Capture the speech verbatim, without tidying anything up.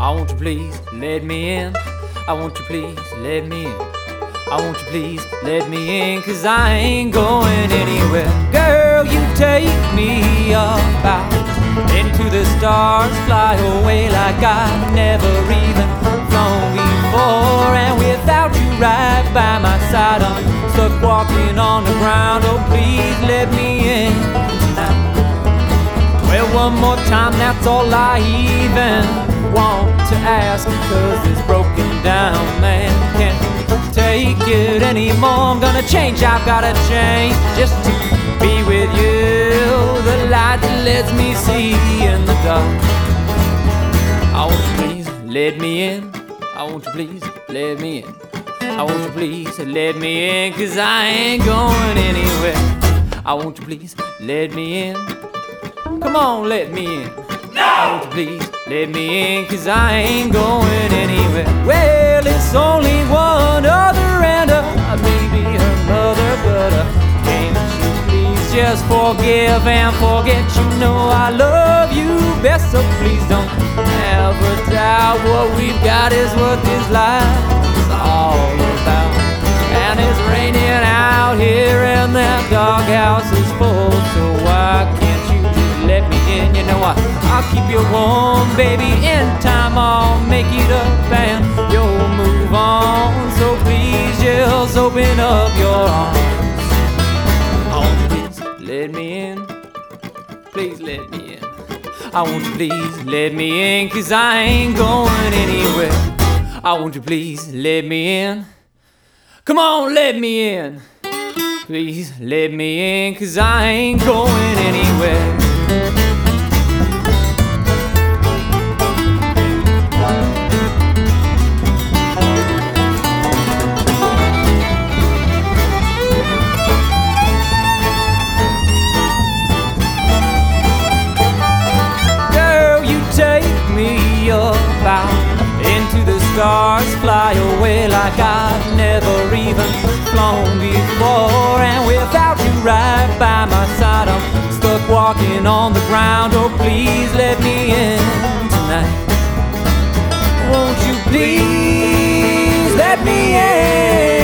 I want you please let me in. I want you please let me in. I want you please let me in, 'cause I ain't going anywhere. Girl, you take me up out into the stars, fly away like I've never even flown before. And without you right by my side, I'm stuck walking on the ground. Oh, please let me in tonight. Well, one more time, that's all I even want to ask, 'cause this broken down man can't take it anymore. I'm gonna change, I've gotta change just to be with you, the light that lets me see in the dark. I want you please let me in. I want you please let me in. I want you please let me in, 'cause I ain't going anywhere. I want you please let me in. Come on, let me in. No! I want you please let me in, 'cause I ain't going anywhere. Well, it's only one other and uh, maybe her mother, but uh, can't you please just forgive and forget? You know I love you best, so please don't ever doubt what we've got is what this life's all about. And it's raining out here and that doghouse is full, so why can't you just let me in? You know I, I'll keep you warm, baby. In time I'll make it up and you'll move on. So please just open up your arms. Oh, please let me in. Please let me in. I want you please let me in, 'cause I ain't going anywhere. I want you please let me in. Come on, let me in. Please let me in, 'cause I ain't going anywhere. Out into the stars, fly away like I've never even flown before. And without you right by my side, I'm stuck walking on the ground. Oh, please let me in tonight. Won't you please let me in?